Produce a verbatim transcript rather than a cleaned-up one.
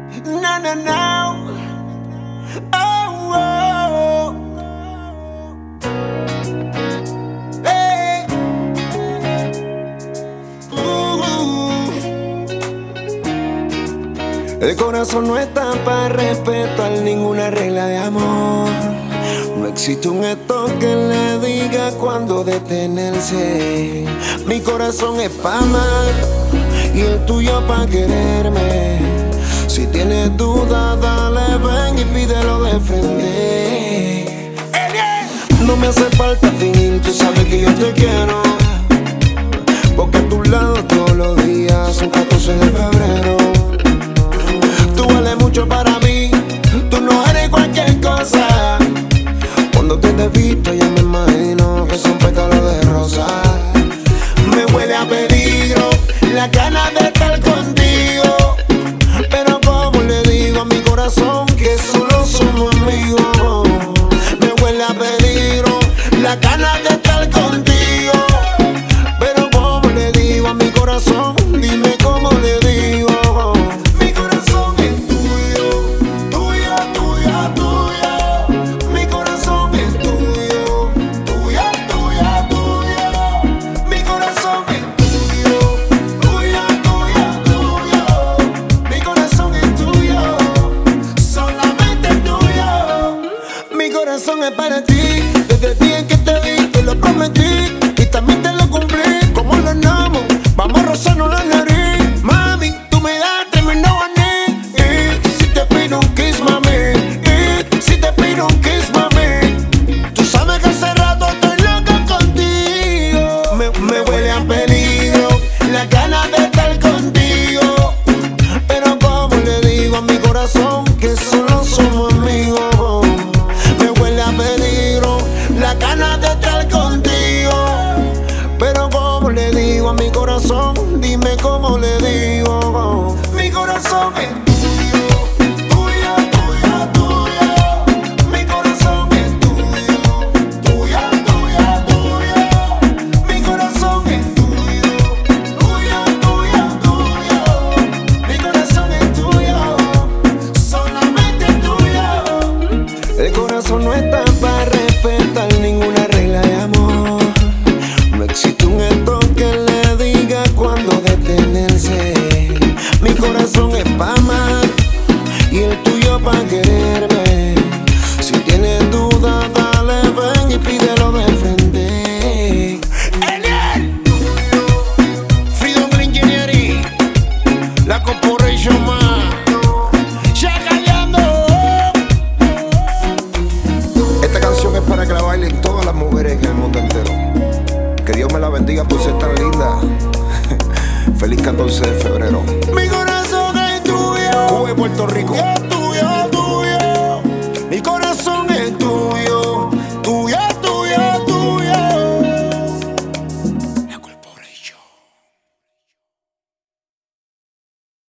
No, no, no. Oh, oh. Hey. Uh. El corazón no está para respetar ninguna regla de amor. No existe un esto que le diga cuándo detenerse. Mi corazón es pa' amar y el tuyo pa' quererme. Si tienes duda, dale, ven y pídelo de frente. No me hace falta fingir, tú sabes que yo te quiero, porque a tu lado todos los días son catorce de febrero. Tú vales mucho para mí, tú no eres cualquier cosa. Cuando te he visto ya me imagino que son pétalos de rosa. Me huele a peligro la gana de estar contigo, pero como le digo a mi corazón que solo somos amigos. Me huele a peligro la gana de estar contigo, pero como le digo a mi corazón, dime cómo le digo. Mi corazón es tuyo, tuyo, tuyo, tuyo. Mi corazón es tuyo, tuyo, tuyo, tuyo. Mi corazón es tuyo, tuyo, tuyo, tuyo. Mi corazón es tuyo, solamente tuyo. Mi corazón es para ti, desde el día en que te vi, te lo prometí y también te lo cumplí. Como lo amo, vamos a rozarnos la nariz. Mami, tú me das tremendo maní. Y si te pido un kiss, mami, y si te pido un kiss, mami, tú sabes que hace rato estoy loca contigo. Me, me huele a peligro la ganas de estar contigo, pero como le digo a mi corazón que solo somos amigos. Me huele a peligro la ganas de estar contigo, pero como le digo a mi corazón, dime cómo le digo. Mi corazón es tuyo, tuyo, tuyo, tuyo. Mi corazón es tuyo, tuyo, tuyo, tuyo. Mi corazón es tuyo, tuyo, tuyo, tuyo. Mi corazón es tuyo, solamente tuyo. El corazón no está para respetar ninguna regla de amor. No existe un esto que le diga cuándo detenerse. Mi corazón es pa' amar y el tuyo pa' quererme. Si tienes duda, dale, ven y pídelo de frente. Eliel, Freedom Engineering, la Corporation más chacaleando. Esta canción es para que la bailen todas las mujeres en el mundo entero. Que Dios me la bendiga por ser tan linda. Feliz catorce de febrero. Mi corazón es tuyo. Cuba y Puerto Rico.